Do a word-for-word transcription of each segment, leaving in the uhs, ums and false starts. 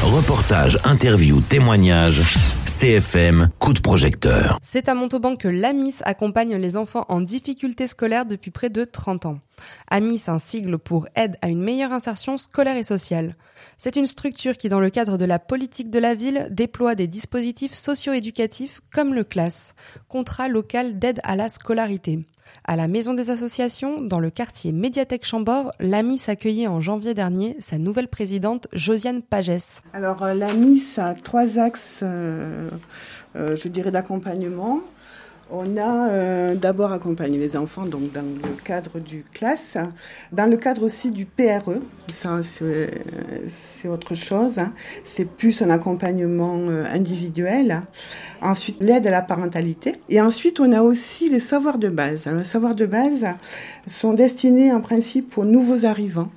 Reportages, interviews, témoignages. C F M, coup de projecteur. C'est à Montauban que l'A M I S accompagne les enfants en difficulté scolaire depuis près de trente ans. A M I S, un sigle pour Aide à une meilleure insertion scolaire et sociale. C'est une structure qui, dans le cadre de la politique de la ville, déploie des dispositifs socio-éducatifs comme le C L A S, contrat local d'aide à la scolarité. À la Maison des Associations, dans le quartier Médiathèque-Chambord, l'A M I S accueillait en janvier dernier sa nouvelle présidente, Josiane Pagès. Alors l'A M I S a trois axes, euh, euh, je dirais, d'accompagnement. On a euh, d'abord accompagné les enfants donc dans le cadre du C L A S, dans le cadre aussi du P R E, ça c'est, c'est autre chose, hein. C'est plus un accompagnement euh, individuel. Ensuite, l'aide à la parentalité. Et ensuite, on a aussi les savoirs de base. Alors, les savoirs de base sont destinés en principe aux nouveaux arrivants,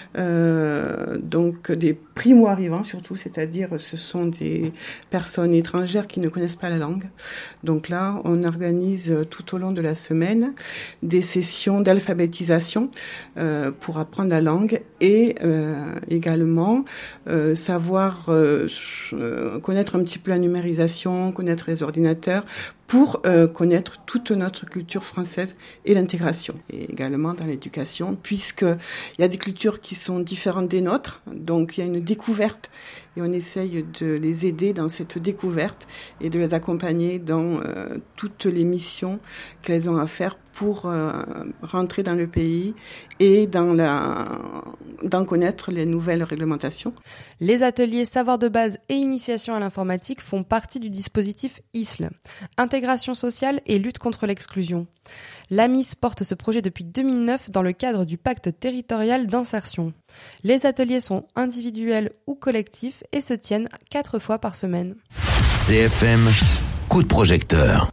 euh, donc des primo-arrivants surtout, c'est-à-dire ce sont des personnes étrangères qui ne connaissent pas la langue. Donc là, on organise tout au long de la semaine des sessions d'alphabétisation euh, pour apprendre la langue et euh, également euh, savoir euh, connaître un petit peu la numérisation, connaître les ordinateurs, pour euh, connaître toute notre culture française et l'intégration. Et également dans l'éducation, puisqu'il y a des cultures qui sont différentes des nôtres, donc il y a une découverte et on essaye de les aider dans cette découverte et de les accompagner dans euh, toutes les missions qu'elles ont à faire pour euh, rentrer dans le pays et dans la, d'en connaître les nouvelles réglementations. Les ateliers Savoir de base et Initiation à l'informatique font partie du dispositif I S L, Intégration sociale et lutte contre l'exclusion. L'A M I S porte ce projet depuis deux mille neuf dans le cadre du pacte territorial d'insertion. Les ateliers sont individuels ou collectifs et se tiennent quatre fois par semaine. C F M, coup de projecteur.